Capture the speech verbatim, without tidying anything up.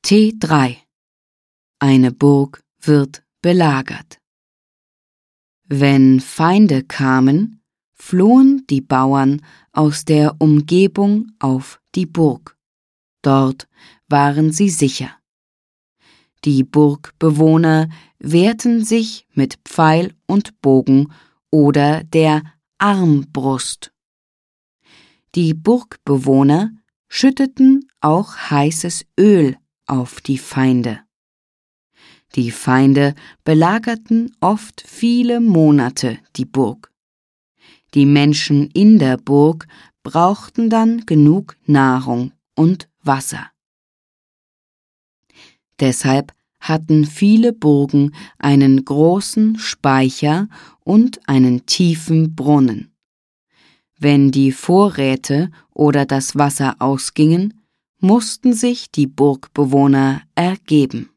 T drei. Eine Burg wird belagert. Wenn Feinde kamen, flohen die Bauern aus der Umgebung auf die Burg. Dort waren sie sicher. Die Burgbewohner wehrten sich mit Pfeil und Bogen oder der Armbrust. Die Burgbewohner schütteten auch heißes Öl auf die Feinde. Die Feinde belagerten oft viele Monate die Burg. Die Menschen in der Burg brauchten dann genug Nahrung und Wasser. Deshalb hatten viele Burgen einen großen Speicher und einen tiefen Brunnen. Wenn die Vorräte oder das Wasser ausgingen, mussten sich die Burgbewohner ergeben.